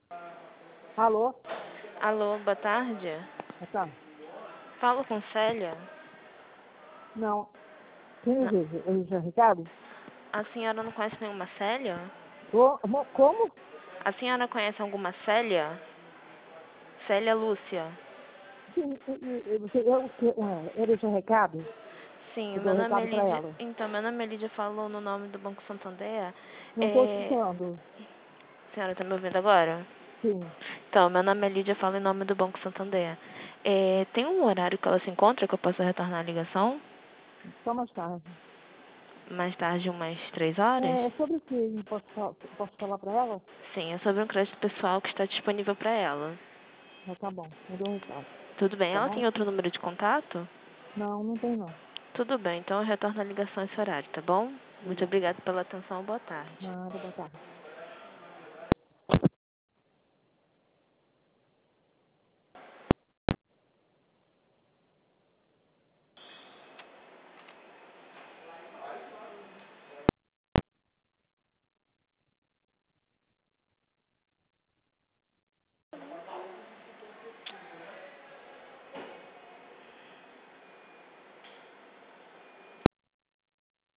Alô? Alô, boa tarde. Tá. Falo com Célia. Não. Quem Não. deseja? É Ricardo? A senhora não conhece nenhuma Célia? Como? A senhora conhece alguma Célia? Célia Lúcia. Sim, ele é seu recado? Sim, Eu meu dou o nome é recado para Lídia. ela. Então, meu nome é Lídia, falou no nome do Banco Santander. Não estou escutando. A senhora está me ouvindo agora? Sim. Então, meu nome é Lídia, falo em nome do Banco Santander. Tem um horário que ela se encontra que eu possa retornar a ligação? Só mais tarde. Mais tarde, umas 3 horas? É sobre o que posso falar para ela? Sim, é sobre um crédito pessoal que está disponível para ela. Tá bom. Eu dou o recado. Tudo bem? Tá Ela bom? tem outro número de contato? Não, não tem não. Tudo bem, então eu retorno a ligação esse horário, tá bom? Muito Obrigada. obrigada pela atenção, boa tarde. Nada, boa tarde.